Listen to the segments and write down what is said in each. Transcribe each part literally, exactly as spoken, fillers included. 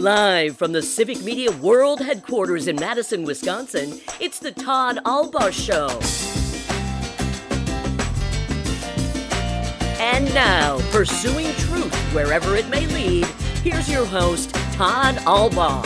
Live from the Civic Media World Headquarters in Madison, Wisconsin, it's the Todd Albaugh Show. And now, pursuing truth wherever it may lead, here's your host, Todd Albaugh.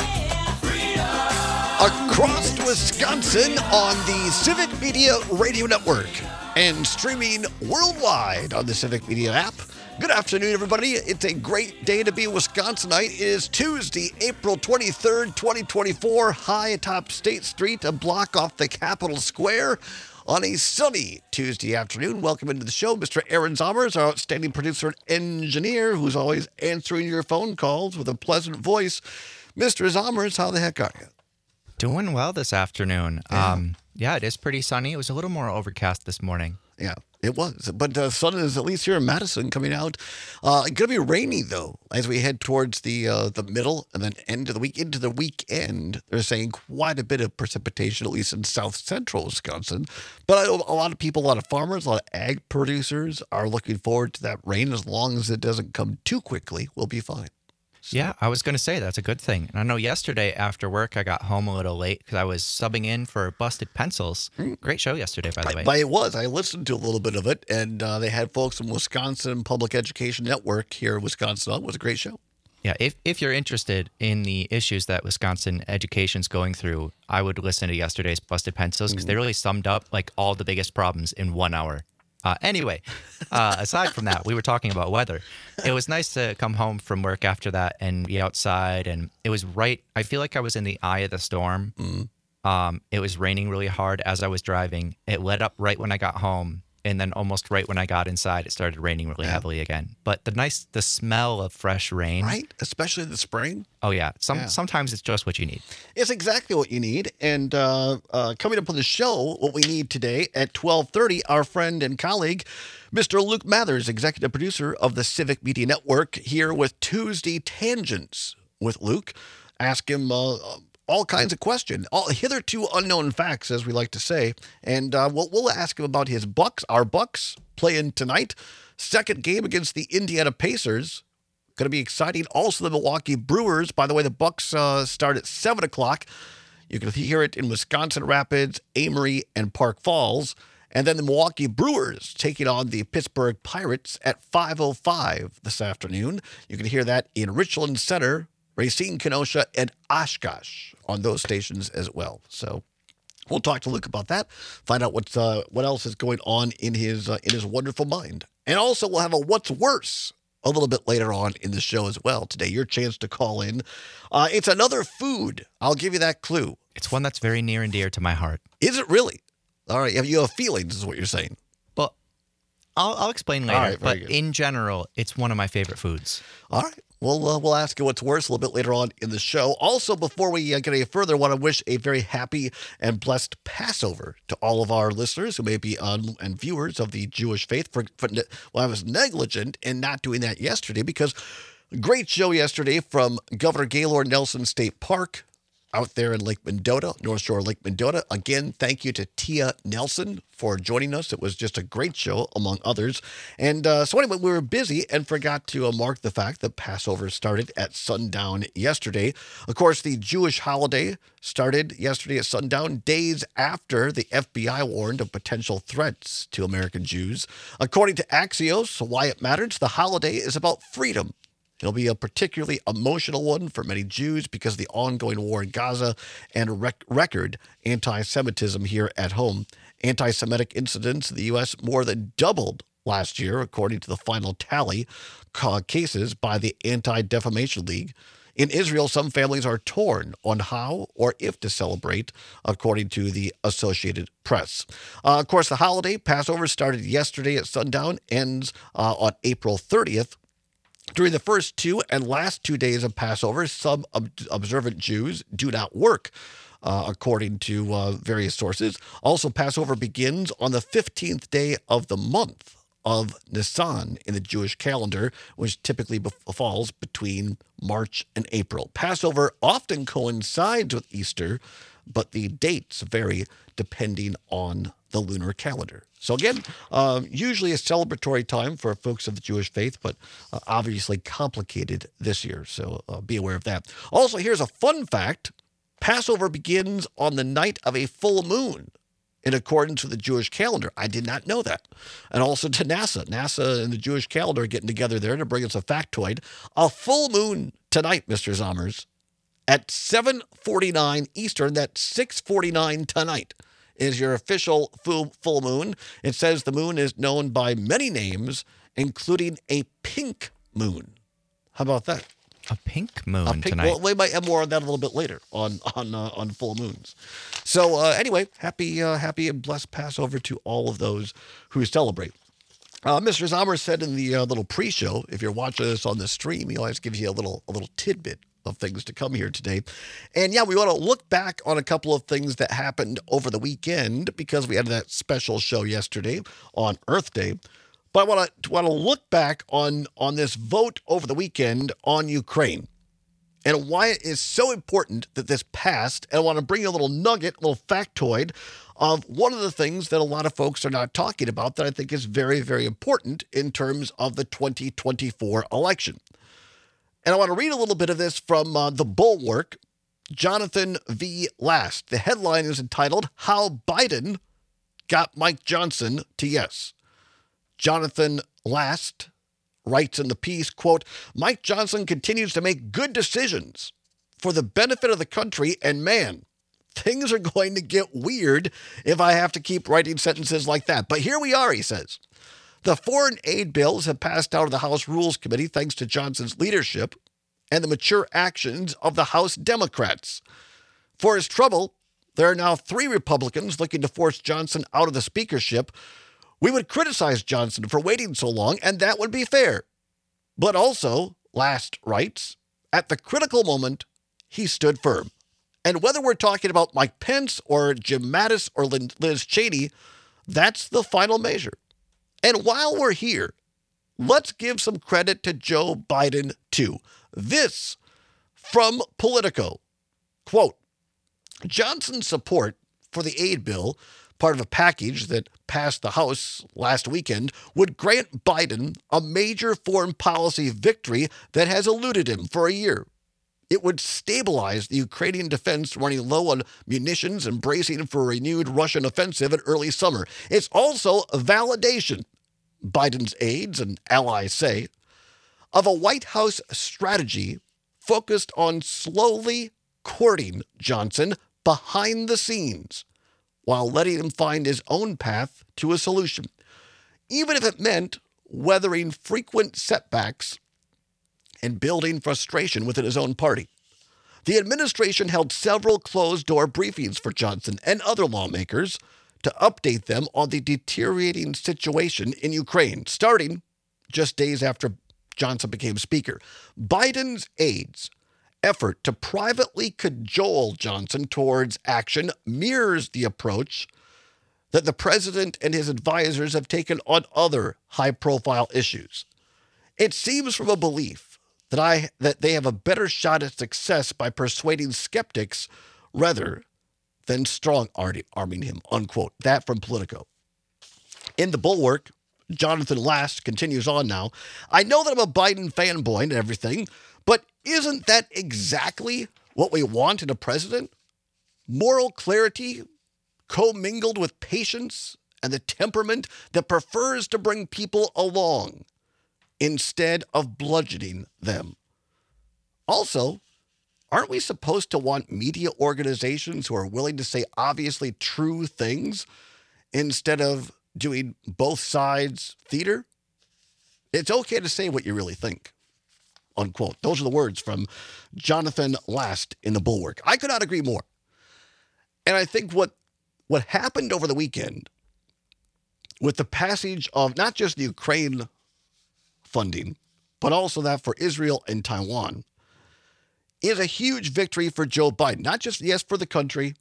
Across Wisconsin on the Civic Media Radio Network and streaming worldwide on the Civic Media app. Good afternoon, everybody. It's a great day to be a Wisconsinite. It is Tuesday, April twenty-third, twenty twenty-four, high atop State Street, a block off the Capitol Square on a sunny Tuesday afternoon. Welcome into the show, Mister Aaron Zommers, our outstanding producer and engineer, who's always answering your phone calls with a pleasant voice. Mister Zommers, how the heck are you? Doing well this afternoon. Yeah. Um, yeah, it is pretty sunny. It was a little more overcast this morning. Yeah, it was. But the uh, sun is, at least here in Madison, coming out. Uh, it's going to be rainy, though, as we head towards the uh, the middle and then end of the week. Into the weekend, they're saying quite a bit of precipitation, at least in south central Wisconsin. But I know a lot of people, a lot of farmers, a lot of ag producers are looking forward to that rain. As long as it doesn't come too quickly, we'll be fine. So. Yeah, I was going to say that's a good thing. And I know yesterday after work, I got home a little late because I was subbing in for Busted Pencils. Great show yesterday, by the way. But it was. I listened to a little bit of it, and uh, they had folks from Wisconsin Public Education Network here in Wisconsin. It was a great show. Yeah, if if you're interested in the issues that Wisconsin education's going through, I would listen to yesterday's Busted Pencils because mm-hmm. they really summed up like all the biggest problems in one hour. Uh, anyway, uh, aside from that, we were talking about weather. It was nice to come home from work after that and be outside. And it was right. I feel like I was in the eye of the storm. Mm-hmm. Um, it was raining really hard as I was driving. It let up right when I got home. And then almost right when I got inside, it started raining really yeah. heavily again. But the nice, the smell of fresh rain. Right, especially in the spring. Oh, yeah. Some yeah. Sometimes it's just what you need. It's exactly what you need. And uh, uh, coming up on the show, what we need today at twelve thirty, our friend and colleague, Mister Luke Mathers, executive producer of the Civic Media Network, here with Tuesday Tangents with Luke. Ask him Uh, all kinds of questions, all hitherto unknown facts, as we like to say. And uh, we'll, we'll ask him about his Bucks, our Bucks, playing tonight. Second game against the Indiana Pacers. Going to be exciting. Also, the Milwaukee Brewers. By the way, the Bucks uh, start at seven o'clock. You can hear it in Wisconsin Rapids, Amory, and Park Falls. And then the Milwaukee Brewers taking on the Pittsburgh Pirates at five oh five this afternoon. You can hear that in Richland Center, Racine, Kenosha, and Oshkosh on those stations as well. So we'll talk to Luke about that, find out what's uh, what else is going on in his uh, in his wonderful mind. And also we'll have a What's Worse a little bit later on in the show as well today. Your chance to call in. Uh, it's another food. I'll give you that clue. It's one that's very near and dear to my heart. Is it really? All right. You have feelings is what you're saying. But I'll, I'll explain later. All right, but good. In general, it's one of my favorite foods. All right. We'll, uh, we'll ask you what's worse a little bit later on in the show. Also, before we uh, get any further, I want to wish a very happy and blessed Passover to all of our listeners who may be on and viewers of the Jewish faith. For, for well, I was negligent in not doing that yesterday because great show yesterday from Governor Gaylord Nelson State Park out there in Lake Mendota, North Shore Lake Mendota. Again, thank you to Tia Nelson for joining us. It was just a great show, among others. And uh, so anyway, we were busy and forgot to uh, mark the fact that Passover started at sundown yesterday. Of course, the Jewish holiday started yesterday at sundown, days after the F B I warned of potential threats to American Jews. According to Axios, why it matters, the holiday is about freedom. It'll be a particularly emotional one for many Jews because of the ongoing war in Gaza and rec- record anti-Semitism here at home. Anti-Semitic incidents in the U S more than doubled last year, according to the final tally uh, cases by the Anti-Defamation League. In Israel, some families are torn on how or if to celebrate, according to the Associated Press. Uh, of course, the holiday, Passover, started yesterday at sundown, ends uh, on April thirtieth. During the first two and last two days of Passover, some ob- observant Jews do not work, uh, according to uh, various sources. Also, Passover begins on the fifteenth day of the month of Nisan in the Jewish calendar, which typically be- falls between March and April. Passover often coincides with Easter, but the dates vary depending on the lunar calendar. So again, um, usually a celebratory time for folks of the Jewish faith, but uh, obviously complicated this year. So uh, be aware of that. Also, here's a fun fact. Passover begins on the night of a full moon in accordance with the Jewish calendar. I did not know that. And also to NASA. NASA and the Jewish calendar are getting together there to bring us a factoid. A full moon tonight, Mister Zommers, at seven forty-nine Eastern. That's six forty-nine tonight is your official full, full moon. It says the moon is known by many names, including a pink moon. How about that? A pink moon a pink, tonight. Well, we might have more on that a little bit later on on uh, on full moons. So uh, anyway, happy uh, happy and blessed Passover to all of those who celebrate. Uh, Mister Zomer said in the uh, little pre-show, if you're watching this on the stream, he always gives you a little a little tidbit of things to come here today. And yeah, we want to look back on a couple of things that happened over the weekend because we had that special show yesterday on Earth Day. But I want to want to look back on, on this vote over the weekend on Ukraine and why it is so important that this passed. And I want to bring you a little nugget, a little factoid of one of the things that a lot of folks are not talking about that I think is very, very important in terms of the twenty twenty-four election. And I want to read a little bit of this from uh, The Bulwark, Jonathan V. Last. The headline is entitled, How Biden Got Mike Johnson to Yes. Jonathan Last writes in the piece, quote, Mike Johnson continues to make good decisions for the benefit of the country, and man, things are going to get weird if I have to keep writing sentences like that. But here we are, he says. The foreign aid bills have passed out of the House Rules Committee thanks to Johnson's leadership and the mature actions of the House Democrats. For his trouble, there are now three Republicans looking to force Johnson out of the speakership. We would criticize Johnson for waiting so long, and that would be fair. But also, Last writes, at the critical moment, he stood firm. And whether we're talking about Mike Pence or Jim Mattis or Liz Cheney, that's the final measure. And while we're here, let's give some credit to Joe Biden, too. This from Politico. Quote, Johnson's support for the aid bill, part of a package that passed the House last weekend, would grant Biden a major foreign policy victory that has eluded him for a year. It would stabilize the Ukrainian defense running low on munitions and bracing for a renewed Russian offensive in early summer. It's also a validation, Biden's aides and allies say, of a White House strategy focused on slowly courting Johnson behind the scenes while letting him find his own path to a solution, even if it meant weathering frequent setbacks and building frustration within his own party. The administration held several closed-door briefings for Johnson and other lawmakers to update them on the deteriorating situation in Ukraine, starting just days after Johnson became speaker. Biden's aides' effort to privately cajole Johnson towards action mirrors the approach that the president and his advisors have taken on other high-profile issues. It seems from a belief that I that they have a better shot at success by persuading skeptics rather than strong-arming him, unquote. That from Politico. In The Bulwark, Jonathan Last continues on now. I know that I'm a Biden fanboy and everything, but isn't that exactly what we want in a president? Moral clarity commingled with patience and the temperament that prefers to bring people along instead of bludgeoning them. Also, aren't we supposed to want media organizations who are willing to say obviously true things instead of doing both sides theater? It's okay to say what you really think, unquote. Those are the words from Jonathan Last in The Bulwark. I could not agree more. And I think what, what happened over the weekend with the passage of not just the Ukraine funding, but also that for Israel and Taiwan, is a huge victory for Joe Biden. Not just, yes, for the country,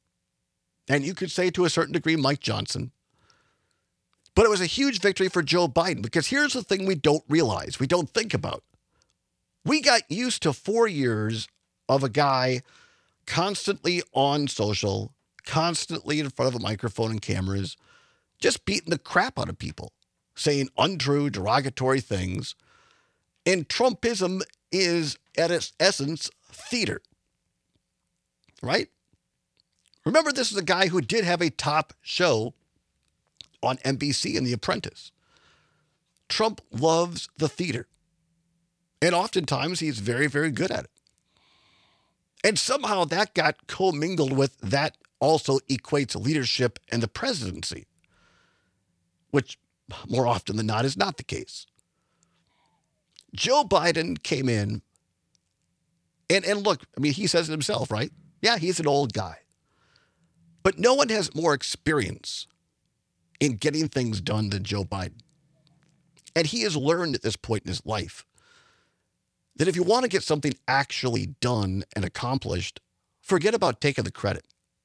and you could say to a certain degree Mike Johnson, but it was a huge victory for Joe Biden because here's the thing we don't realize, we don't think about. We got used to four years of a guy constantly on social, constantly in front of a microphone and cameras, just beating the crap out of people, saying untrue, derogatory things. And Trumpism is, at its essence, theater. Right? Remember, this is a guy who did have a top show on N B C in The Apprentice. Trump loves the theater. And oftentimes he's very, very good at it. And somehow that got commingled with that also equates leadership and the presidency, which more often than not is not the case. Joe Biden came in, and, and look, I mean, he says it himself, right? Yeah, he's an old guy. But no one has more experience in getting things done than Joe Biden. And he has learned at this point in his life that if you want to get something actually done and accomplished, forget about taking the credit.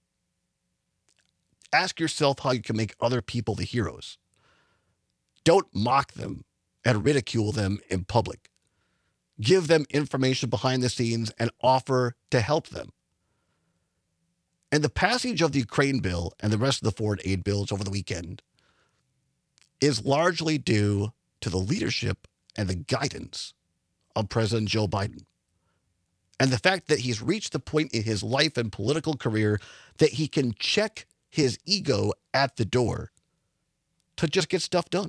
Ask yourself how you can make other people the heroes. Don't mock them and ridicule them in public. Give them information behind the scenes and offer to help them. And the passage of the Ukraine bill and the rest of the foreign aid bills over the weekend is largely due to the leadership and the guidance of President Joe Biden. And the fact that he's reached the point in his life and political career that he can check his ego at the door to just get stuff done.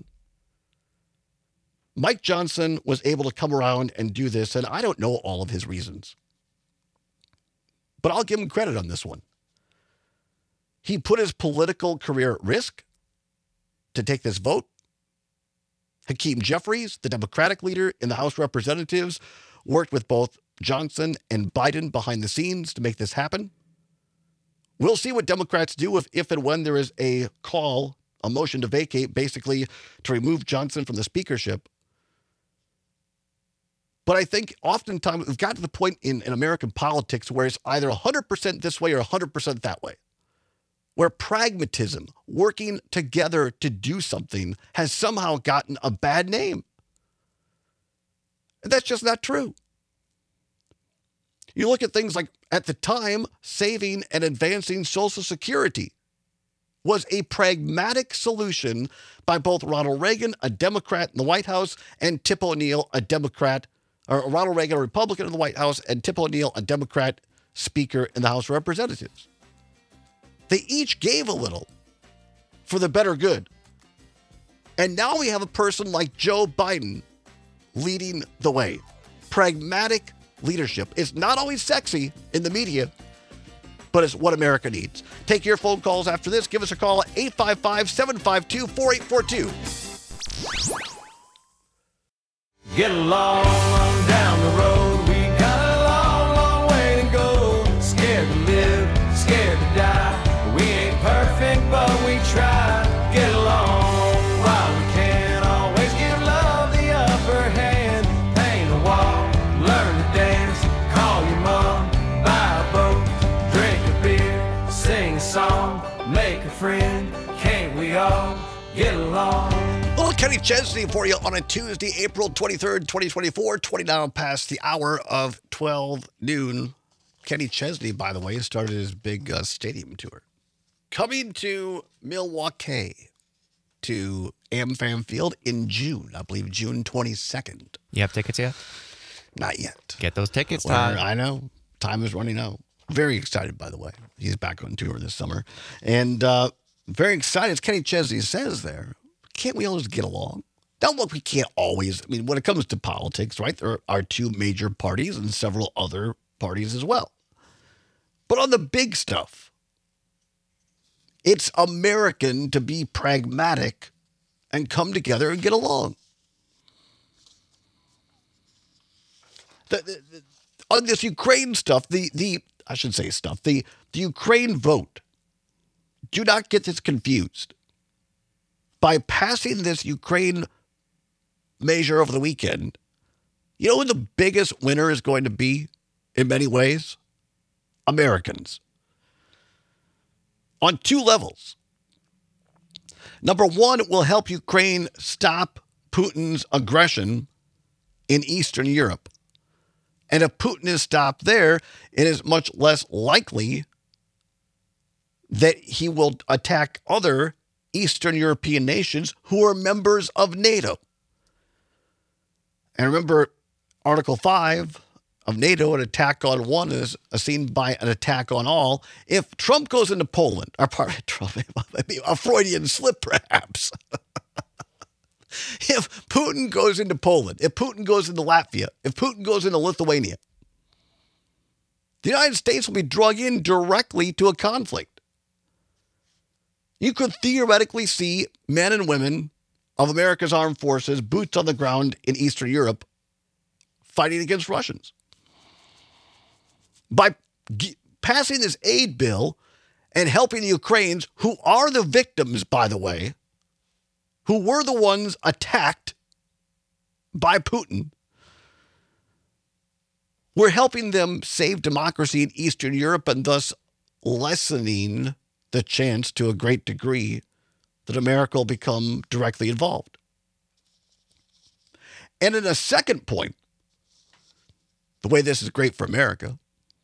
Mike Johnson was able to come around and do this, and I don't know all of his reasons. But I'll give him credit on this one. He put his political career at risk to take this vote. Hakeem Jeffries, the Democratic leader in the House of Representatives, worked with both Johnson and Biden behind the scenes to make this happen. We'll see what Democrats do if, if and when there is a call, a motion to vacate, basically to remove Johnson from the speakership. But I think oftentimes we've got to the point in, in American politics where it's either one hundred percent this way or one hundred percent that way, where pragmatism, working together to do something, has somehow gotten a bad name. And that's just not true. You look at things like, at the time, saving and advancing Social Security was a pragmatic solution by both Ronald Reagan, a Democrat in the White House, and Tip O'Neill, a Democrat, or Ronald Reagan, a Republican in the White House, and Tip O'Neill, a Democrat speaker in the House of Representatives. They each gave a little for the better good. And now we have a person like Joe Biden leading the way. Pragmatic leadership. It's not always sexy in the media, but it's what America needs. Take your phone calls after this. Give us a call at eight five five, seven five two, four eight four two. Get along on down the road. We got a long, long way to go. Scared to live, scared to die. We ain't perfect, but we try. Get along while we can. Always give love the upper hand. Paint a wall, learn to dance. Call your mom, buy a boat, drink a beer, sing a song, make a friend. Can't we all get along? Little Kenny Chesney for you on a Tuesday, April twenty-third, twenty twenty-four, twenty-nine past the hour of twelve noon. Kenny Chesney, by the way, started his big uh, stadium tour. Coming to Milwaukee, to AmFam Field in June, I believe June twenty-second. You have tickets yet? Not yet. Get those tickets, Well, Todd. I know. Time is running out. Very excited, by the way. He's back on tour this summer. And uh, very excited, as Kenny Chesney says there, can't we all just get along? Now, look, we can't always. I mean, when it comes to politics, right, there are two major parties and several other parties as well. But on the big stuff, it's American to be pragmatic and come together and get along. The, the, the, on this Ukraine stuff, the, the I should say stuff, the, the Ukraine vote, do not get this confused. By passing this Ukraine measure over the weekend, you know who the biggest winner is going to be in many ways? Americans. On two levels. Number one, it will help Ukraine stop Putin's aggression in Eastern Europe. And if Putin is stopped there, it is much less likely that he will attack other Eastern European nations who are members of NATO. And remember, Article five of NATO, an attack on one is seen by an attack on all. If Trump goes into Poland, or part of Trump, a Freudian slip perhaps. If Putin goes into Poland, if Putin goes into Latvia, if Putin goes into Lithuania, the United States will be dragged in directly to a conflict. You could theoretically see men and women of America's armed forces, boots on the ground in Eastern Europe, fighting against Russians. By g- passing this aid bill and helping the Ukrainians, who are the victims, by the way, who were the ones attacked by Putin, we're helping them save democracy in Eastern Europe and thus lessening the chance to a great degree that America will become directly involved. And in a second point, the way this is great for America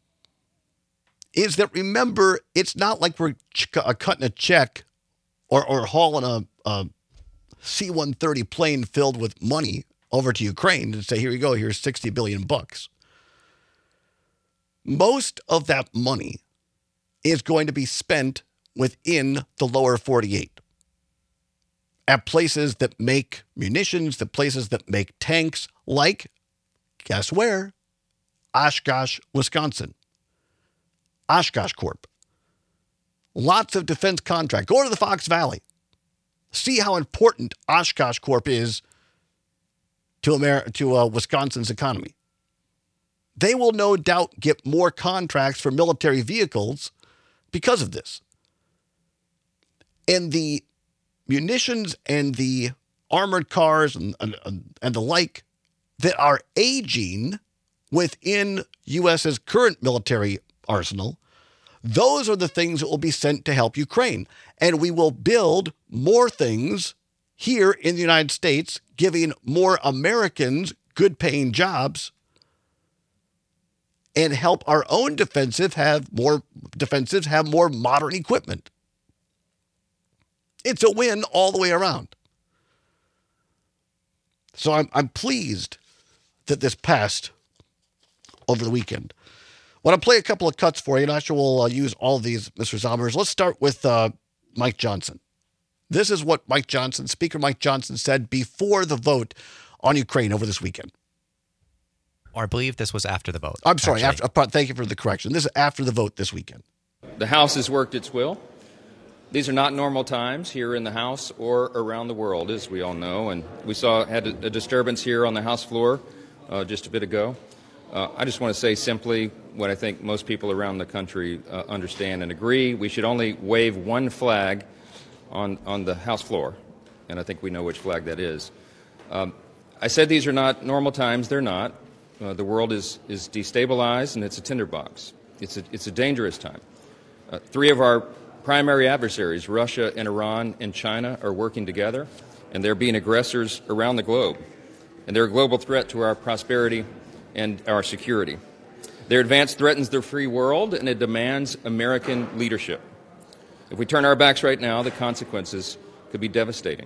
is that, remember, it's not like we're ch- uh, cutting a check or, or hauling a, a C one thirty plane filled with money over to Ukraine and say, here you go, here's sixty billion bucks. Most of that money is going to be spent within the lower forty-eight at places that make munitions, the places that make tanks, like, guess where? Oshkosh, Wisconsin. Oshkosh Corp. Lots of defense contract. Go to the Fox Valley. See how important Oshkosh Corp is to Amer- to uh, Wisconsin's economy. They will no doubt get more contracts for military vehicles because of this. And the munitions and the armored cars and, and, and the like that are aging within U S's current military arsenal, those are the things that will be sent to help Ukraine. And we will build more things here in the United States, giving more Americans good-paying jobs, and help our own defensive have more defensives have more modern equipment. It's a win all the way around. So I'm I'm pleased that this passed over the weekend. I want to play a couple of cuts for you, and I'm sure we'll uh, use all of these, Mister Zombers. Let's start with uh, Mike Johnson. This is what Mike Johnson, Speaker Mike Johnson, said before the vote on Ukraine over this weekend. Or I believe this was after the vote. I'm sorry. actually. After, uh, thank you for the correction. This is after the vote this weekend. The House has worked its will. These are not normal times here in the House or around the world, as we all know. And we saw had a, a disturbance here on the House floor uh, just a bit ago. Uh, I just want to say simply what I think most people around the country uh, understand and agree. We should only wave one flag on, on the House floor, and I think we know which flag that is. Um, I said these are not normal times. They're not. Uh, the world is, is destabilized, and it's a tinderbox. It's a, it's a dangerous time. Uh, three of our primary adversaries, Russia and Iran and China, are working together, and they're being aggressors around the globe. And they're a global threat to our prosperity and our security. Their advance threatens the free world, and it demands American leadership. If we turn our backs right now, the consequences could be devastating.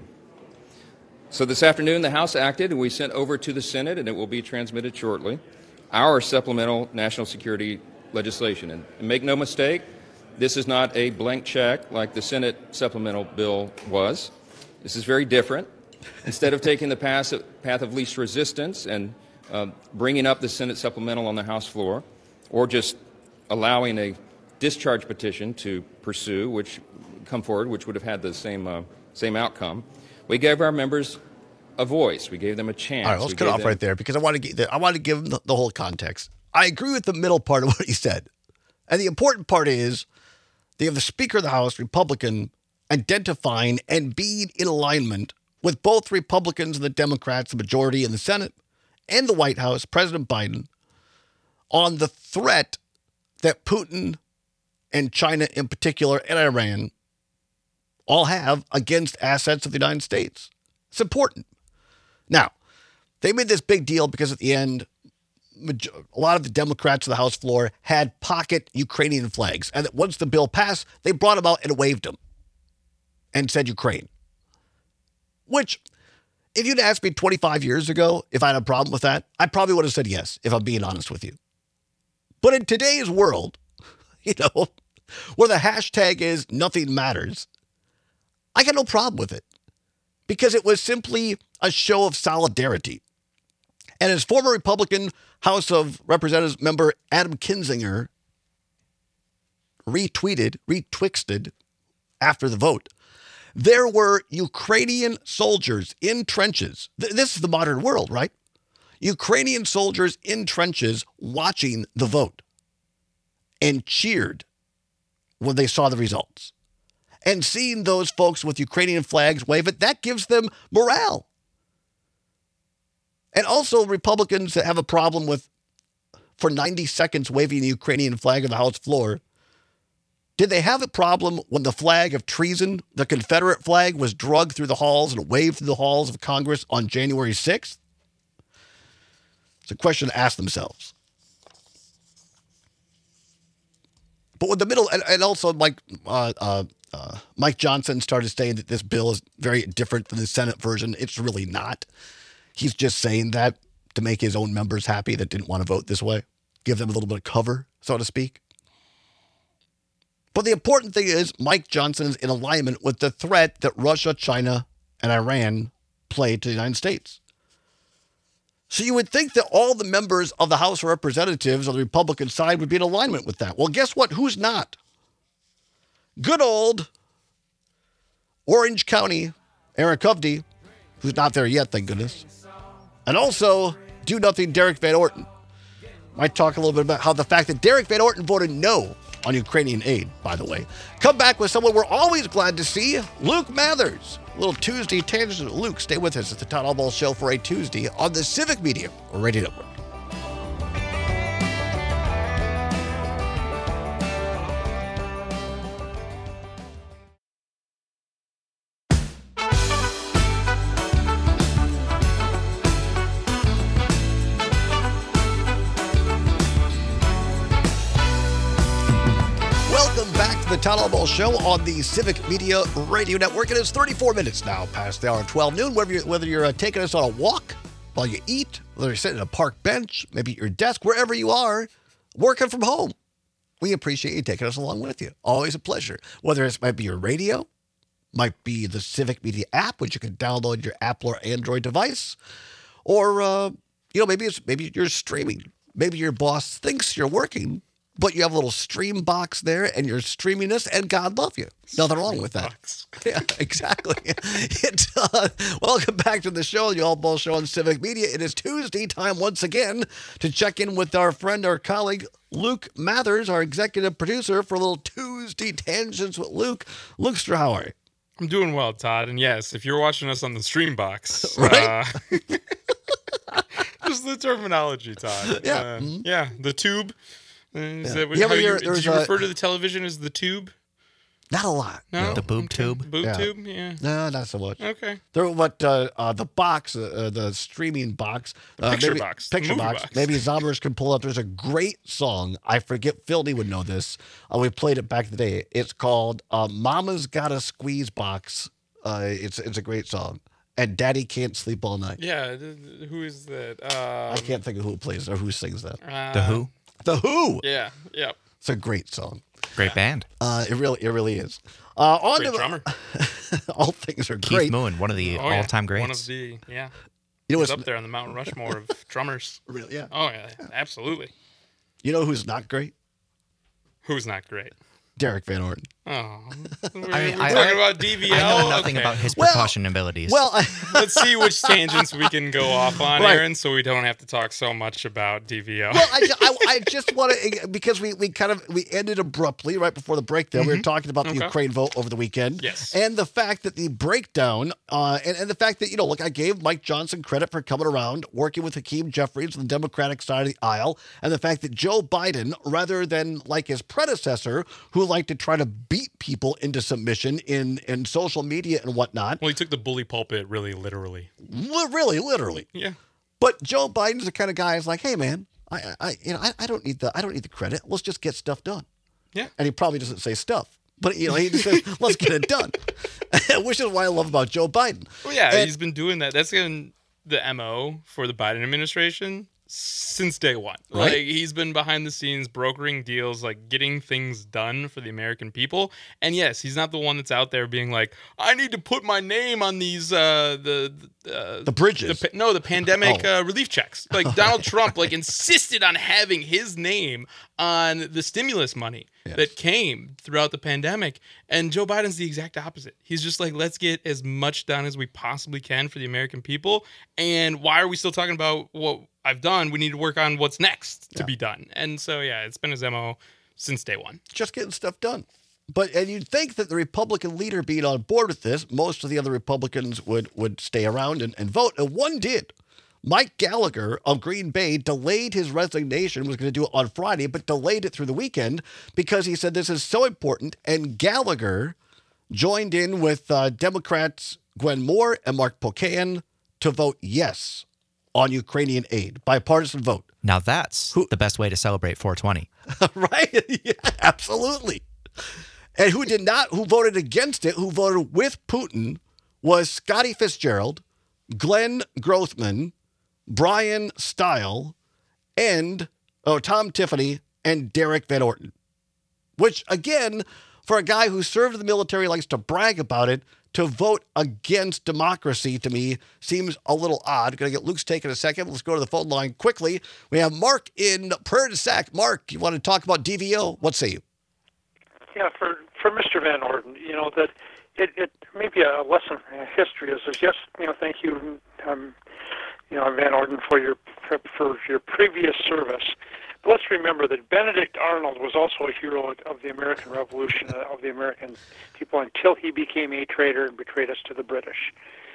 So this afternoon, the House acted, and we sent over to the Senate, and it will be transmitted shortly, our supplemental national security legislation. And, and make no mistake, this is not a blank check like the Senate supplemental bill was. This is very different. Instead of taking the path of least resistance and uh, bringing up the Senate supplemental on the House floor, or just allowing a discharge petition to pursue, which come forward, which would have had the same uh, same outcome, we gave our members a voice. We gave them a chance. All right, let's we cut off them- right there because I want to get, I want to give him the, the whole context. I agree with the middle part of what he said. And the important part is they have the Speaker of the House, Republican, identifying and being in alignment with both Republicans and the Democrats, the majority in the Senate and the White House, President Biden, on the threat that Putin and China in particular and Iran all have against assets of the United States. It's important. Now, they made this big deal because at the end, a lot of the Democrats on the House floor had pocket Ukrainian flags. And that once the bill passed, they brought them out and waved them and said Ukraine. Which, if you'd asked me twenty-five years ago if I had a problem with that, I probably would have said yes, if I'm being honest with you. But in today's world, you know, where the hashtag is nothing matters, I got no problem with it because it was simply a show of solidarity. And as former Republican House of Representatives member Adam Kinzinger retweeted, retwixted after the vote, there were Ukrainian soldiers in trenches. Th- this is the modern world, right? Ukrainian soldiers in trenches watching the vote and cheered when they saw the results. And seeing those folks with Ukrainian flags wave it, that gives them morale. And also Republicans that have a problem with, for ninety seconds, waving the Ukrainian flag on the House floor, did they have a problem when the flag of treason, the Confederate flag, was dragged through the halls and waved through the halls of Congress on January sixth? It's a question to ask themselves. But with the middle, and, and also Mike, uh, uh, uh, Mike Johnson started saying that this bill is very different than the Senate version. It's really not. He's just saying that to make his own members happy that didn't want to vote this way, give them a little bit of cover, so to speak. But the important thing is Mike Johnson is in alignment with the threat that Russia, China, and Iran played to the United States. So you would think that all the members of the House of Representatives on the Republican side would be in alignment with that. Well, guess what? Who's not? Good old Orange County Aaron Kovdy, who's not there yet, thank goodness. And also, do nothing Derek Van Orton. Might talk a little bit about how the fact that Derek Van Orton voted no on Ukrainian aid, by the way. Come back with someone we're always glad to see, Luke Mathers. A little Tuesday tangent. Luke, stay with us. It's the Todd Allball Show for a Tuesday on the Civic Media Radio Network. The Todd Allball Show on the Civic Media Radio Network. It is thirty-four minutes now past the hour of twelve noon. Whether you're, whether you're uh, taking us on a walk while you eat, whether you're sitting at a park bench, maybe at your desk, wherever you are, working from home, we appreciate you taking us along with you. Always a pleasure. Whether it might be your radio, might be the Civic Media app, which you can download your Apple or Android device, or uh, you know maybe it's maybe you're streaming. Maybe your boss thinks you're working, but you have a little stream box there and you're streaming this, and God love you. Nothing wrong with that. Yeah, exactly. It's, uh, welcome back to the show, the Allball Show on Civic Media. It is Tuesday time once again to check in with our friend, our colleague, Luke Mathers, our executive producer, for a little Tuesday Tangents with Luke. Luke, how are you? I'm doing well, Todd. And yes, if you're watching us on the stream box, right? Uh, just the terminology, Todd. Yeah. Uh, mm-hmm. Yeah, the tube. Is yeah. that what, Yeah, how you, there did you a, refer to the television as the tube? Not a lot. No? The boob Okay. tube? Boob Yeah. tube, yeah. No, not so much. Okay. There, what uh, uh, the box, uh, the streaming box, uh, Picture maybe, box. picture Movie box. box. Maybe Zombers can pull up. There's a great song. I forget. Philly would know this. Uh, we played it back in the day. It's called uh, "Mama's Got a Squeeze Box." Uh, it's it's a great song. And Daddy Can't Sleep All Night. Yeah, th- th- who is that? Um, I can't think of who plays or who sings that. uh, The Who? The Who. Yeah, yeah. It's a great song. Great band. Uh, it really, it really is. Uh, on Great to drummer. all things are Keith great. Moon, one of the Oh, yeah. all-time greats. One of the, yeah. You know He's what's up there on the Mount Rushmore of drummers. really, yeah. Oh, yeah, absolutely. You know who's not great? Who's not great? Derek Van Orton. Oh, we're, I mean, we're I- talking I- about D V L. I know nothing Okay. about his Well- percussion abilities. Well, I, Let's see which tangents we can go off on, Right. Aaron, so we don't have to talk so much about D V L. well, I, I, I just want to, because we, we kind of, we ended abruptly right before the break there. We were talking about the Okay. Ukraine vote over the weekend. Yes. And the fact that the breakdown, uh, and, and the fact that, you know, look, I gave Mike Johnson credit for coming around, working with Hakeem Jeffries on the Democratic side of the aisle, and the fact that Joe Biden, rather than like his predecessor, who liked to try to beat people into submission in, in social media and whatnot, Well, he took the bully pulpit really literally. li- really, literally. Yeah. But Joe Biden's the kind of guy who's like, hey, man, I, I, you know, I, I don't need the, I don't need the credit. Let's just get stuff done. Yeah. And he probably doesn't say stuff, but you know, he just says, let's get it done. Which is what I love about Joe Biden. Well, yeah, And- he's been doing that. That's been the M O for the Biden administration since day one. Right. Like, he's been behind the scenes brokering deals, like getting things done for the American people. And yes, he's not the one that's out there being like, I need to put my name on these uh, the uh, The bridges. The, pa- no, the pandemic Oh. uh, relief checks. Like Donald Trump, like insisted on having his name on the stimulus money Yes. that came throughout the pandemic. And Joe Biden's the exact opposite. He's just like, let's get as much done as we possibly can for the American people. And why are we still talking about what I've done? We need to work on what's next to Yeah. be done. And so, yeah, it's been his M O since day one. just getting stuff done. But and you'd think that the Republican leader being on board with this, most of the other Republicans would would stay around and, and vote. And one did. Mike Gallagher of Green Bay delayed his resignation, was going to do it on Friday, but delayed it through the weekend because he said this is so important. And Gallagher joined in with uh, Democrats Gwen Moore and Mark Pocan to vote yes on Ukrainian aid, bipartisan vote. Now that's Who- the best way to celebrate four twenty. Right? Yeah, absolutely. And who did not, who voted against it, who voted with Putin, was Scotty Fitzgerald, Glenn Grothman, Brian Stile, and oh, Tom Tiffany, and Derek Van Orton. Which, again, for a guy who served in the military, likes to brag about it, to vote against democracy, to me, seems a little odd. Going to get Luke's take in a second. Let's go to the phone line quickly. We have Mark in Prairie du Sac. Mark, you want to talk about D V O? What say you? Yeah, for for Mister Van Orden, you know that it, it maybe a lesson in history is, is yes, you know, thank you, um, you know, Van Orden for your for, for your previous service. But let's remember that Benedict Arnold was also a hero of the American Revolution, uh, of the American people, until he became a traitor and betrayed us to the British.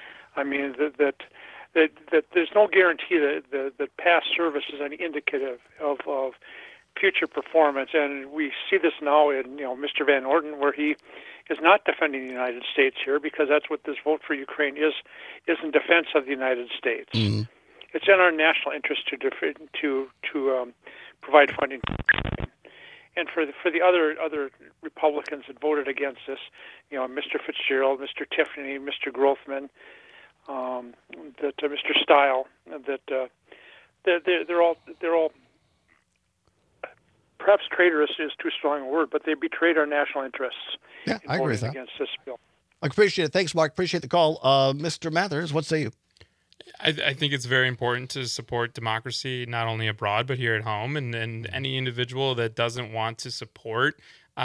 I mean that that that, that there's no guarantee that, that that past service is any indicative of of future performance, and we see this now in you know Mister Van Orden, where he is not defending the United States here, because that's what this vote for Ukraine is is in defense of the United States. Mm-hmm. It's in our national interest to def- to to um, provide funding. And for the, for the other other Republicans that voted against this, you know, Mister Fitzgerald, Mister Tiffany, Mister Grothman, um, that uh, Mister Stile, that uh, they're, they're they're all they're all. Perhaps traitorous is too strong a word, but they betrayed our national interests. Yeah, in I agree with voting that. against this bill. I appreciate it. Thanks, Mark. Appreciate the call. Uh, Mister Mathers, what say you? I, I think it's very important to support democracy, not only abroad, but here at home. And, and any individual that doesn't want to support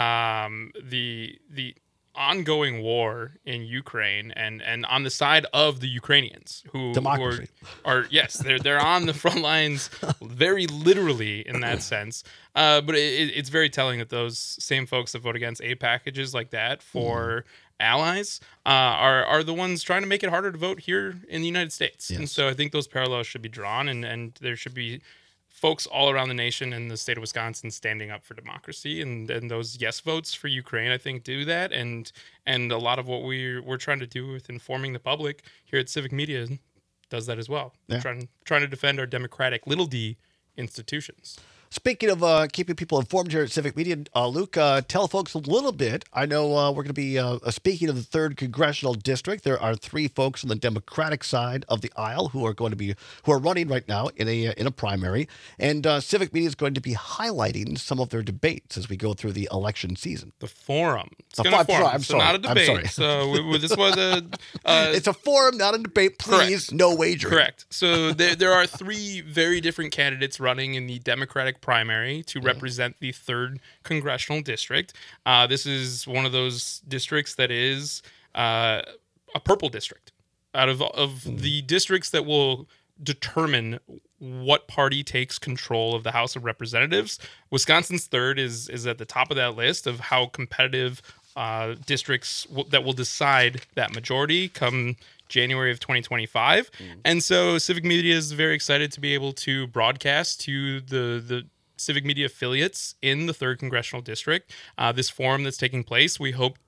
um, the the ongoing war in Ukraine and, and on the side of the Ukrainians who, who Democracy. are, are, yes, they're, they're on the front lines very literally in that sense. Uh, but it, it's very telling that those same folks that vote against aid packages like that for allies uh, are are the ones trying to make it harder to vote here in the United States. Yes. And so I think those parallels should be drawn, and, and there should be folks all around the nation and the state of Wisconsin standing up for democracy, and, and those yes votes for Ukraine, I think, do that. And and a lot of what we're, we're trying to do with informing the public here at Civic Media does that as well. Yeah. Trying, trying to defend our democratic little d institutions. Speaking of uh, keeping people informed here at Civic Media, uh, Luke, uh, tell folks a little bit. I know uh, we're going to be uh, uh, speaking of the third congressional district. There are three folks on the Democratic side of the aisle who are going to be who are running right now in a uh, in a primary, and uh, Civic Media is going to be highlighting some of their debates as we go through the election season. The forum. It's The gonna fo- forum. I'm so sorry. not a I'm debate. sorry. So we, we- this was a uh, It's a forum, not a debate. Please, correct. no wagering. Correct. So there, there are three very different candidates running in the Democratic primary to represent the third congressional district. Uh, this is one of those districts that is uh, a purple district. Out of of the districts that will determine what party takes control of the House of Representatives, Wisconsin's third is is at the top of that list of how competitive uh, districts w- that will decide that majority come January of twenty twenty-five. And so Civic Media is very excited to be able to broadcast to the the Civic Media affiliates in the third congressional district uh, this forum that's taking place. We hope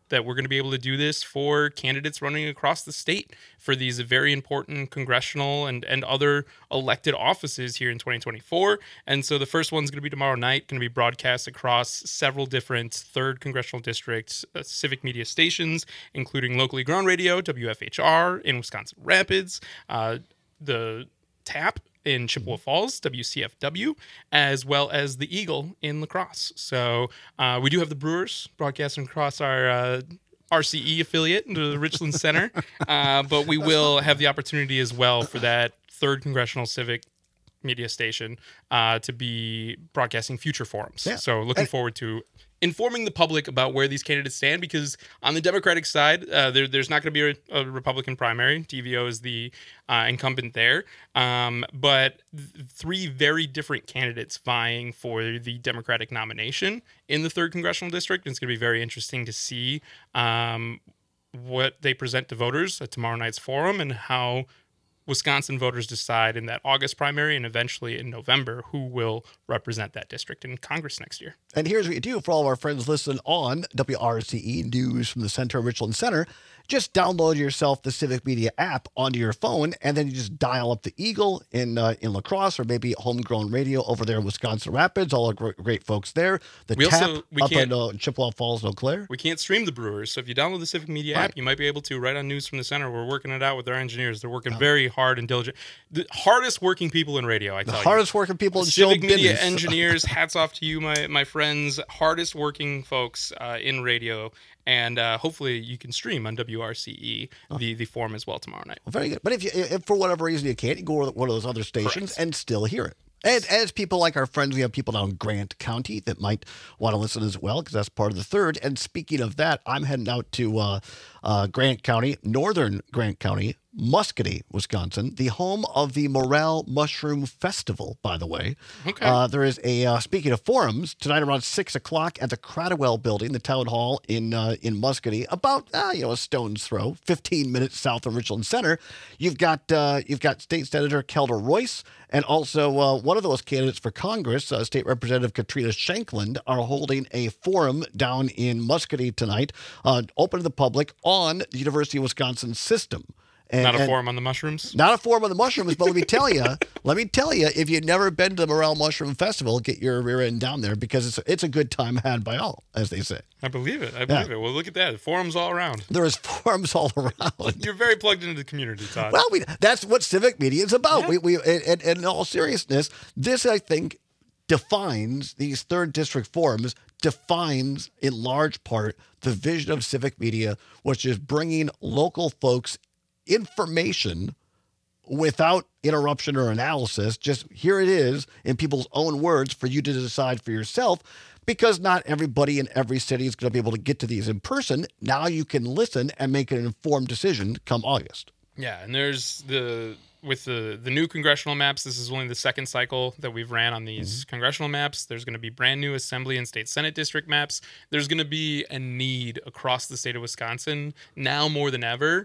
that we're going to be able to do this for candidates running across the state for these very important congressional and, and other elected offices here in twenty twenty-four. And so the first one's going to be tomorrow night, going to be broadcast across several different third congressional districts, uh, civic media stations, including locally grown radio, W F H R in Wisconsin Rapids, uh, the Tap in Chippewa Falls, W C F W, as well as the Eagle in La Crosse. So uh, we do have the Brewers broadcasting across our uh, R C E affiliate, the Richland Center, uh, but we will have the opportunity as well for that third congressional civic media station uh, to be broadcasting future forums. Yeah. So looking forward to informing the public about where these candidates stand, because on the Democratic side, uh, there, there's not going to be a, a Republican primary. D V O is the uh, incumbent there. Um, but th- three very different candidates vying for the Democratic nomination in the third congressional district. And it's going to be very interesting to see um, what they present to voters at tomorrow night's forum and how Wisconsin voters decide in that August primary and eventually in November who will represent that district in Congress next year. And here's what you do for all of our friends listening on W R C E News from the Center of Richland Center. Just download yourself the Civic Media app onto your phone, and then you just dial up the Eagle in uh, in La Crosse, or maybe Homegrown Radio over there in Wisconsin Rapids. All the great, great folks there. The We Tap also- we up can't- in uh, Chippewa Falls, Eau Claire. We can't stream the Brewers, so if you download the Civic Media Right. app, you might be able to right on News from the Center. We're working it out with our engineers. They're working very hard and diligent. The hardest working people in radio, I The tell hardest working people you. in show Civic Media business. engineers, hats off to you, my my friends. Hardest working folks uh, in radio. And uh, hopefully you can stream on W R C E the, the forum as well tomorrow night. Well, very good. But if you, if for whatever reason you can't, you go to one of those other stations Correct. and still hear it. And as people like our friends, we have people down in Grant County that might want to listen as well, because that's part of the third. And speaking of that, I'm heading out to uh, uh, Grant County, northern Grant County, Muscatine, Wisconsin, the home of the Morel Mushroom Festival, by the way. Okay. Uh, there is a, uh, speaking of forums, tonight around six o'clock at the Cradwell Building, the town hall in uh, in Muscatine, about, uh, you know, a stone's throw, fifteen minutes south of Richland Center. You've got uh, you've got State Senator Kelda Royce, and also uh, one of those candidates for Congress, uh, State Representative Katrina Shankland, are holding a forum down in Muscatine tonight, uh, open to the public on the University of Wisconsin system. And, Not a and- forum on the mushrooms? Not a forum on the mushrooms, but let me tell you, let me tell you, if you've never been to the Morel Mushroom Festival, get your rear end down there, because it's it's a good time had by all, as they say. I believe it. I believe it. Well, look at that. Forums all around. There is forums all around. You're very plugged into the community, Todd. Well, we, that's what civic media is about. Yeah. We, we, and, and in all seriousness, this, I think, defines, these third district forums, defines in large part the vision of civic media, which is bringing local folks information without interruption or analysis. Just here it is in people's own words for you to decide for yourself, because not everybody in every city is going to be able to get to these in person. Now you can listen and make an informed decision come August. Yeah, and there's the with the the new congressional maps. This is only the second cycle that we've ran on these Mm-hmm. congressional maps. There's going to be brand new assembly and state senate district maps. There's going to be a need across the state of Wisconsin now more than ever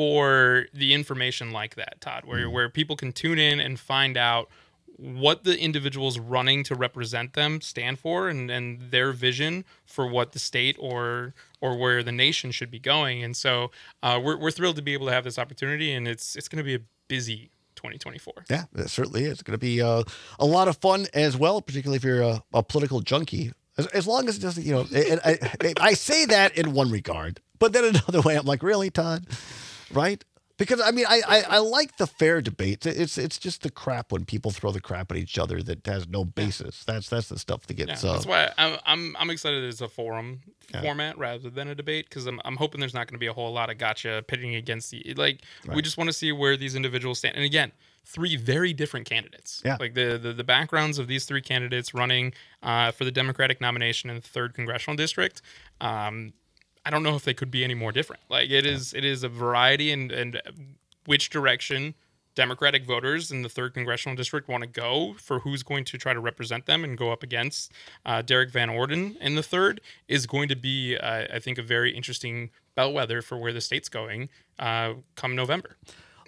for the information like that, Todd, where where people can tune in and find out what the individuals running to represent them stand for, and, and their vision for what the state or or where the nation should be going. And so uh, we're we're thrilled to be able to have this opportunity, and it's it's going to be a busy twenty twenty-four. Yeah, it certainly is. It's going to be uh, a lot of fun as well, particularly if you're a, a political junkie. As, as long as it doesn't, you know, and I, I say that in one regard, but then another way, I'm like, really, Todd? Right? Because I mean, I, I, I like the fair debates. It's it's just the crap when people throw the crap at each other that has no basis. That's that's the stuff that Yeah, gets. uh, that's why I'm I'm I'm excited it's a forum Yeah. format rather than a debate, because I'm I'm hoping there's not going to be a whole lot of gotcha pitting against the like. We Right. just want to see where these individuals stand. And again, three very different candidates. Yeah. Like the the, the backgrounds of these three candidates running uh, for the Democratic nomination in the third congressional district. Um, I don't know if they could be any more different. Like it is it is a variety and and which direction Democratic voters in the third congressional district want to go for who's going to try to represent them and go up against uh, Derek Van Orden in the third is going to be, uh, I think, a very interesting bellwether for where the state's going uh, come November.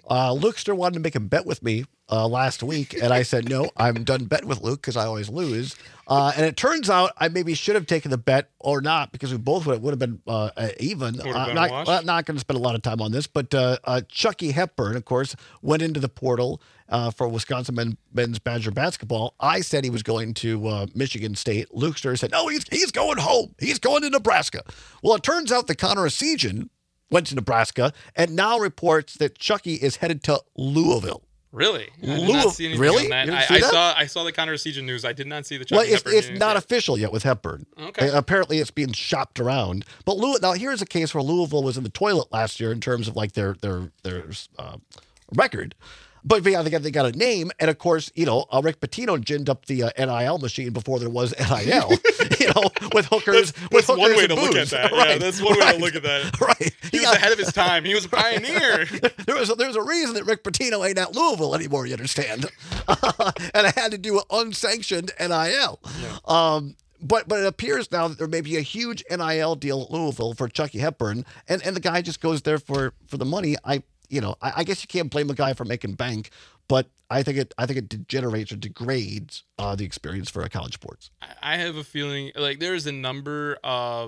Uh, Lukester wanted to make a bet with me uh, last week, and I said, no, I'm done betting with Luke because I always lose. Uh, and it turns out I maybe should have taken the bet or not because we both would, would have been uh, even. Would have I'm been not, a wash. well, not going to spend a lot of time on this, but uh, uh, Chucky Hepburn, of course, went into the portal uh, for Wisconsin men, men's Badger basketball. I said he was going to uh, Michigan State. Lukester said, no, he's, he's going home. He's going to Nebraska. Well, it turns out that Connor Essegian went to Nebraska and now reports that Chucky is headed to Louisville. Really? I did Louis- not see anything really? on that. You didn't I, see I that? saw I saw the Connor Essegian news. I did not see the Well, Chucky it's, Hepburn it's news not yet. official yet with Hepburn. Okay. Uh, apparently, it's being shopped around. But Louis, now here's a case where Louisville was in the toilet last year in terms of like their their their uh, record. But yeah, they got they got a name, and of course, you know, uh, Rick Pitino ginned up the uh, N I L machine before there was N I L. you know, with hookers, with That's hookers one way and to look at booze. that. Right, Yeah, that's one way right, to look at that. Right. He was got- ahead of his time. He was a pioneer. there was a, there's a reason that Rick Pitino ain't at Louisville anymore. You understand? and it had to do with unsanctioned N I L. Um, but but it appears now that there may be a huge N I L deal at Louisville for Chucky Hepburn, and, and the guy just goes there for, for the money. I you know I, I guess you can't blame a guy for making bank, but I think it I think it degenerates or degrades uh, the experience for a college sports. I have a feeling like there's a number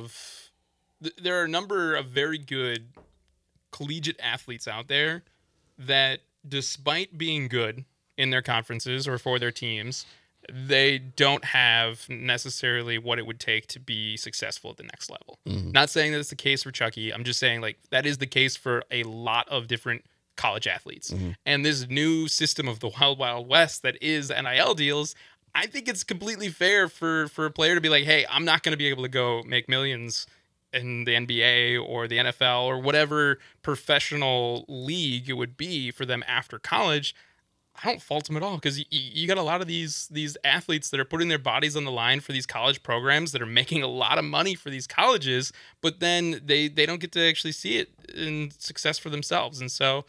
of th- there are a number of very good collegiate athletes out there that, despite being good in their conferences or for their teams, they don't have necessarily what it would take to be successful at the next level. Not saying that it's the case for Chucky. I'm just saying like that is the case for a lot of different college athletes. And this new system of the Wild Wild West that is N I L deals, I think it's completely fair for for a player to be like, hey, I'm not going to be able to go make millions in the N B A or the N F L or whatever professional league it would be for them after college. I don't fault them at all because you, you got a lot of these these athletes that are putting their bodies on the line for these college programs that are making a lot of money for these colleges, but then they, they don't get to actually see it in success for themselves. And so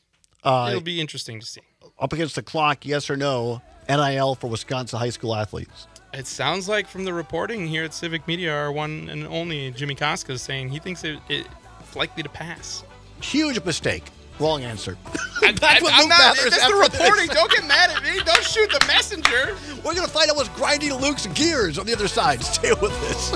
Uh, it'll be interesting to see. up against the clock, yes or no? N I L for Wisconsin high school athletes. It sounds like from the reporting here at Civic Media, our one and only Jimmy Koska is saying he thinks it, it's likely to pass. Huge mistake. Wrong answer. I, That's what I'm Luke not, Mathers that's the effort is. reporting. Don't get mad at me. Don't shoot the messenger. We're going to find out what's grinding Luke's gears on the other side. Stay with us.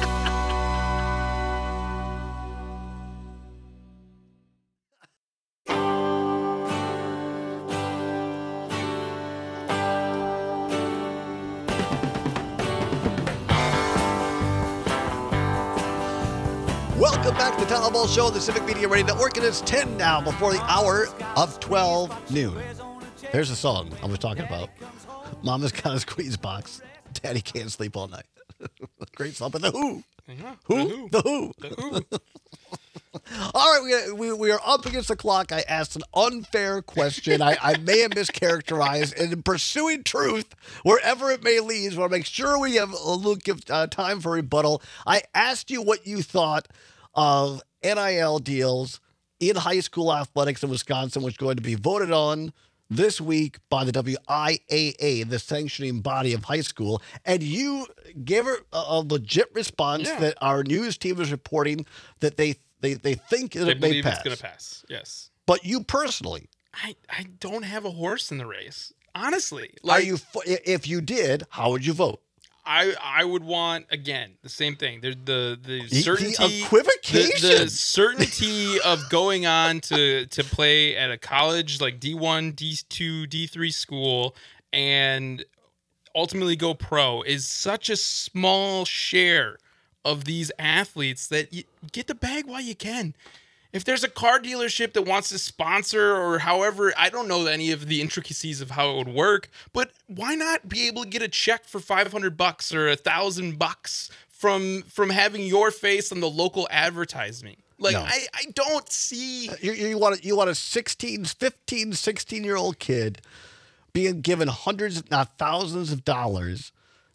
Welcome back to the Town Ball Show, the Civic Media Radio Network. It is ten now before the hour of twelve noon. There's a song I was talking about. Mama's got a squeeze box. Daddy can't sleep all night. Great song, but the Who. Yeah, Who? The The Who. The Who. All right, we, we, we are up against the clock. I asked an unfair question. I, I may have mischaracterized. And in pursuing truth, wherever it may lead, we want to make sure we have a little give, uh, time for rebuttal. I asked you what you thought of N I L deals in high school athletics in Wisconsin, which is going to be voted on this week by the W I A A, the sanctioning body of high school. And you gave her a, a legit response Yeah. that our news team is reporting that they They they think that They it may believe pass. it's going to pass. Yes. But you personally, I, I don't have a horse in the race. Honestly. are Like, you? fu- If you did, how would you vote? I I would want, again, the same thing. There's the the The- the certainty equivocation. The, the certainty of going on to to play at a college like D one, D two, D three school and ultimately go pro is such a small share of these athletes that you get the bag while you can. If there's a car dealership that wants to sponsor or however, I don't know any of the intricacies of how it would work, but why not be able to get a check for five hundred bucks or a thousand bucks from from having your face on the local advertising? Like, No. I, I don't see. You, you want a, you want a sixteen, fifteen, sixteen year old kid being given hundreds, if not thousands of dollars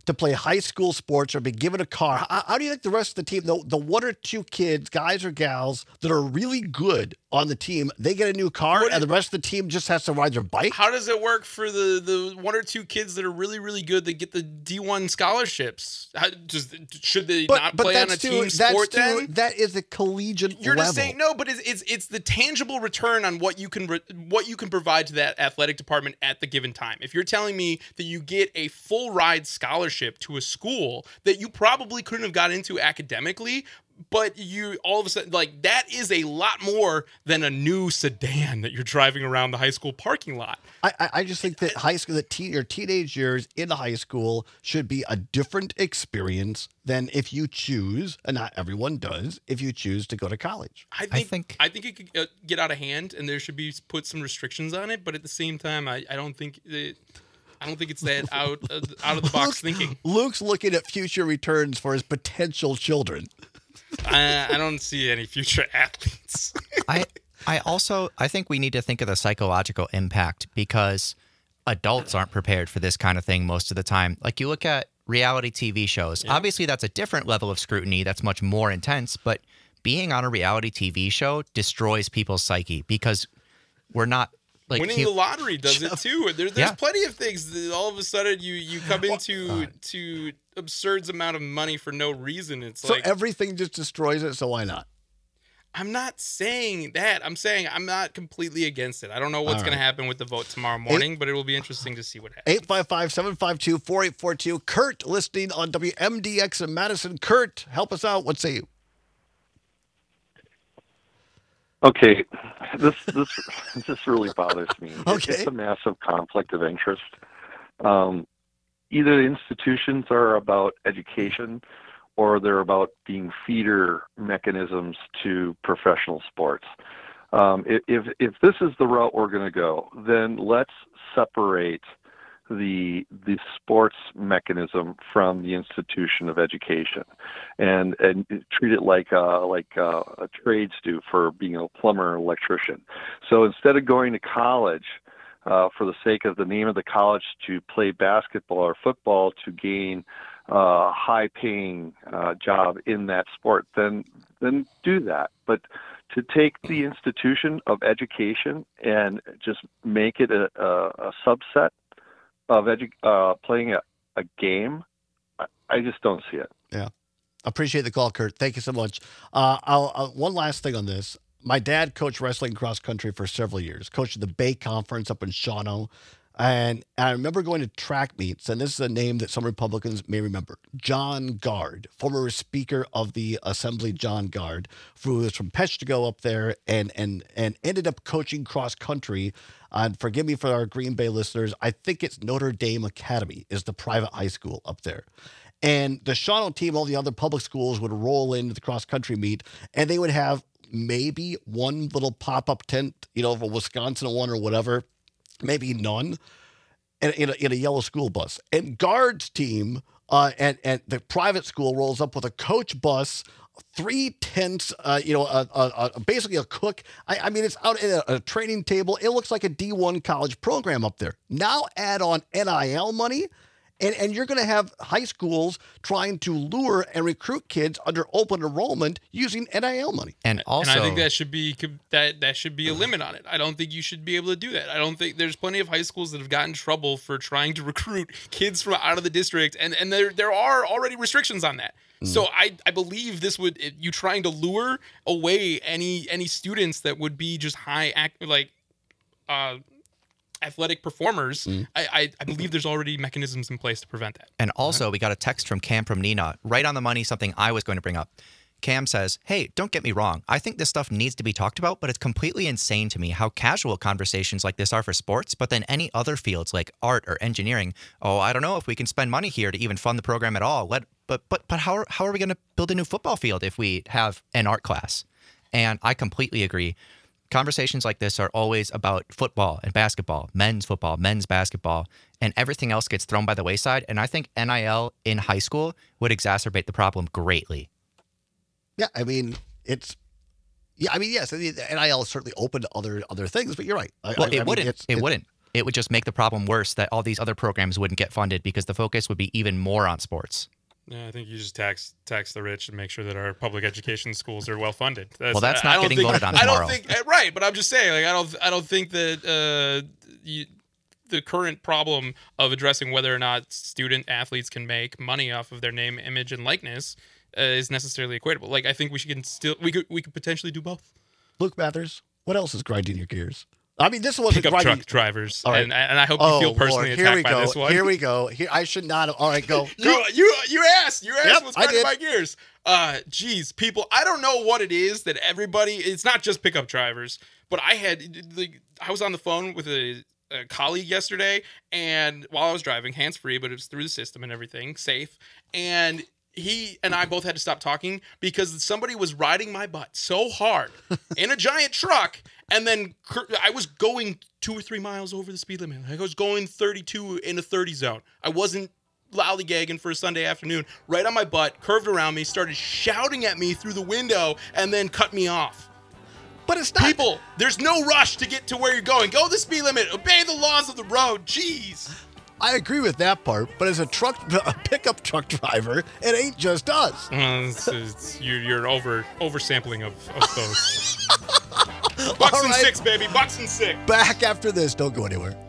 to play high school sports or be given a car, how, how do you think the rest of the team, the, the one or two kids, guys or gals that are really good on the team, they get a new car What and is- the rest of the team just has to ride their bike? How does it work for the, the one or two kids that are really, really good that get the D one scholarships? How, does, should they not play on a team too, sport that's too, then? that is a collegiate You're level. just saying no, but it's, it's it's the tangible return on what you can re- what you can provide to that athletic department at the given time. If you're telling me that you get a full ride scholarship to a school that you probably couldn't have got into academically, but you all of a sudden, like, that is a lot more than a new sedan that you're driving around the high school parking lot. I, I I just think that high school, that teen, your teenage years in high school should be a different experience than if you choose, and not everyone does, if you choose to go to college. I think I think- think, it could uh, get out of hand, and there should be put some restrictions on it. But at the same time, I, I don't think it, I don't think it's that out uh, out of the box thinking. Luke's looking at future returns for his potential children. I, I don't see any future athletes. I I also I think we need to think of the psychological impact because adults aren't prepared for this kind of thing most of the time. Like you look at reality T V shows. Obviously that's a different level of scrutiny that's much more intense, but being on a reality T V show destroys people's psyche because we're not like Winning hu- the lottery does it too. There, there's Yeah. plenty of things that all of a sudden you you come into to absurd amount of money for no reason. It's So like everything just destroys it, so why not? I'm not saying that. I'm saying I'm not completely against it. I don't know what's All going right. to happen with the vote tomorrow morning, but it will be interesting to see what happens. eight five five, seven five two, four eight four two. Kurt listening on W M D X in Madison. Kurt, help us out. What say you? Okay, this this this really bothers me. It- Okay. It's a massive conflict of interest. Um, either the institutions are about education, or they're about being feeder mechanisms to professional sports. Um, i- if if this is the route we're going to go, then let's separate the the sports mechanism from the institution of education, and and treat it like uh, like uh, trades do for being a plumber or electrician. So instead of going to college uh, for the sake of the name of the college to play basketball or football to gain a high-paying uh, job in that sport, then then do that. But to take the institution of education and just make it a, a, a subset of edu- uh, playing a, a game, I, I just don't see it. Yeah. Appreciate the call, Kurt. Thank you so much. Uh, I'll, uh, one last thing on this. My dad coached wrestling cross country for several years, coached the Bay Conference up in Shawano. And I remember going to track meets, and this is a name that some Republicans may remember. John Gard, former Speaker of the Assembly, John Gard, who was from Peshtigo up there and and and ended up coaching cross country. And forgive me for our Green Bay listeners, I think it's Notre Dame Academy is the private high school up there. And the Shawano team, all the other public schools would roll into the cross country meet, and they would have maybe one little pop-up tent, you know, of a Wisconsin one or whatever, maybe none, in, in, a, in a yellow school bus. And Guard's team uh, and, and the private school rolls up with a coach bus, three tents, uh, you know, a, a, a, basically a cook. I, I mean, it's out at a, a training table. It looks like a D one college program up there. Now add on N I L money, and, and you're going to have high schools trying to lure and recruit kids under open enrollment using N I L money. and also and I think that should be that that should be a limit on it. I don't think you should be able to do that. I don't think there's plenty of high schools that have gotten in trouble for trying to recruit kids from out of the district, and and there there are already restrictions on that. So I, I believe this would you trying to lure away any any students that would be just high act like uh, athletic performers. I, I I believe there's already mechanisms in place to prevent that. And also, we got a text from Cam from Nina, right on the money, something I was going to bring up. Cam says, hey, don't get me wrong. I think this stuff needs to be talked about, but it's completely insane to me how casual conversations like this are for sports, but then any other fields like art or engineering, oh, I don't know if we can spend money here to even fund the program at all. Let, but but but how, how are we going to build a new football field if we have an art class? And I completely agree. Conversations like this are always about football and basketball, men's football, men's basketball, and everything else gets thrown by the wayside. And I think N I L in high school would exacerbate the problem greatly. Yeah, I mean, it's yeah, I mean, yes, the N I L is certainly open to other other things, but you're right. I, Well, I- I it mean, wouldn't. it's- It wouldn't. it would just make the problem worse that all these other programs wouldn't get funded because the focus would be even more on sports. Yeah, I think you just tax tax the rich and make sure that our public education schools are well funded. That's, Well, that's I- I not don't getting think- voted on I tomorrow. don't think uh, right, but I'm just saying, like, I don't I don't think that uh, you, the current problem of addressing whether or not student athletes can make money off of their name, image, and likeness uh, is necessarily equatable. Like, I think we should can still we could we could potentially do both. Luke Mathers, what else is grinding your gears? I mean, this wasn't Pickup grinding. truck drivers, All right. and and I hope Oh, you feel personally Lord. attacked Here we by go. this one. Here we go. Here, I should not have. All right, go. You, go. you you asked. You asked Yep, what's I grinding did. my gears. Uh, geez, people, I don't know what it is that everybody. It's not just pickup drivers, but I had like I was on the phone with a, a colleague yesterday, and while I was driving, hands free, but it was through the system and everything, safe, and. He and I both had to stop talking because somebody was riding my butt so hard in a giant truck, and then cur- I was going two or three miles over the speed limit. I was going thirty-two in a thirty zone. I wasn't lollygagging for a Sunday afternoon. Right on my butt, curved around me, started shouting at me through the window, and then cut me off. But it's not. People, there's no rush to get to where you're going. Go the speed limit. Obey the laws of the road. Jeez. I agree with that part, but as a truck, a pickup truck driver, it ain't just us. Uh, it's, it's, you're, you're over oversampling of, of those. Bucks All and right. six, baby. Bucks and six. Back after this. Don't go anywhere.